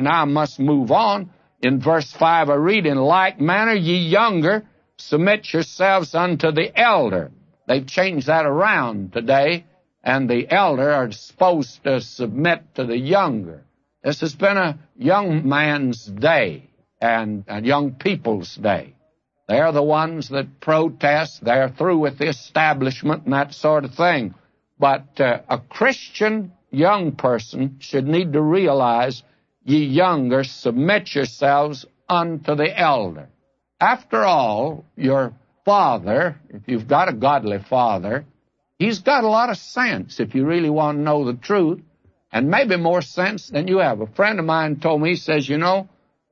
Now I must move on. In verse 5 I read, in like manner ye younger, submit yourselves unto the elder. They've changed that around today, and the elder are supposed to submit to the younger. This has been a young man's day and a young people's day. They're the ones that protest. They're through with the establishment and that sort of thing. But a Christian young person should need to realize, ye younger, submit yourselves unto the elder. After all, your father, if you've got a godly father, he's got a lot of sense, if you really want to know the truth, and maybe more sense than you have. A friend of mine told me, he says, you know,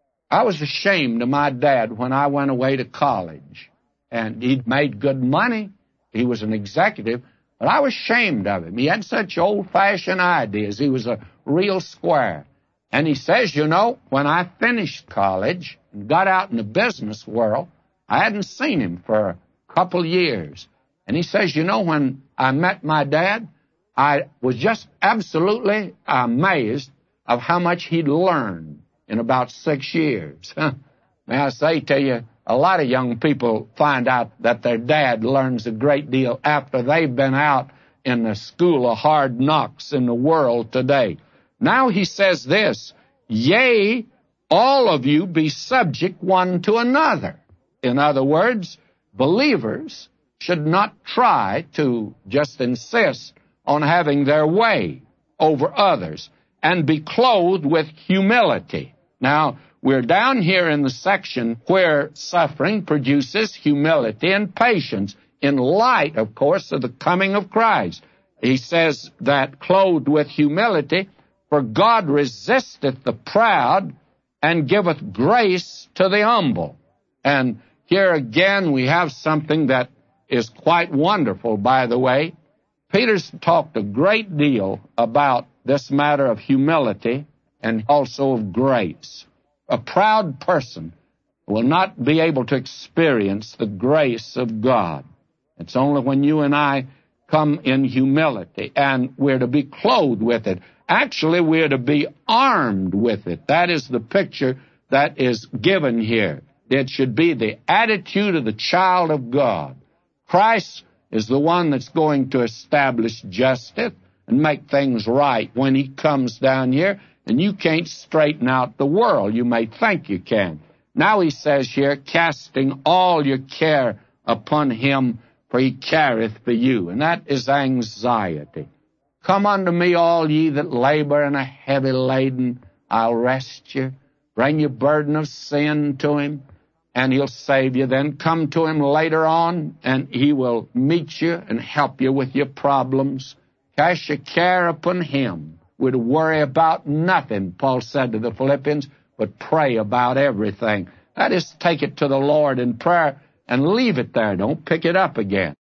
I was ashamed of my dad when I went away to college. And he'd made good money. He was an executive. But I was ashamed of him. He had such old-fashioned ideas. He was a real square. And he says, you know, when I finished college and got out in the business world, I hadn't seen him for a couple years. And he says, you know, when I met my dad, I was just absolutely amazed of how much he'd learned in about 6 years. May I say to you, a lot of young people find out that their dad learns a great deal after they've been out in the school of hard knocks in the world today. Now he says this, yea, all of you be subject one to another. In other words, believers should not try to just insist on having their way over others and be clothed with humility. Now, we're down here in the section where suffering produces humility and patience in light, of course, of the coming of Christ. He says that clothed with humility, for God resisteth the proud and giveth grace to the humble. And here again we have something that is quite wonderful, by the way. Peter's talked a great deal about this matter of humility and also of grace. A proud person will not be able to experience the grace of God. It's only when you and I come in humility, and we're to be clothed with it. Actually, we're to be armed with it. That is the picture that is given here. It should be the attitude of the child of God. Christ is the one that's going to establish justice and make things right when he comes down here, and you can't straighten out the world. You may think you can. Now he says here, casting all your care upon him, for he careth for you. And that is anxiety. Come unto me, all ye that labor and are heavy laden, I'll rest you. Bring your burden of sin to him, and he'll save you. Then come to him later on, and he will meet you and help you with your problems. Cast your care upon him. We're to worry about nothing, Paul said to the Philippians, but pray about everything. That is, take it to the Lord in prayer and leave it there. Don't pick it up again.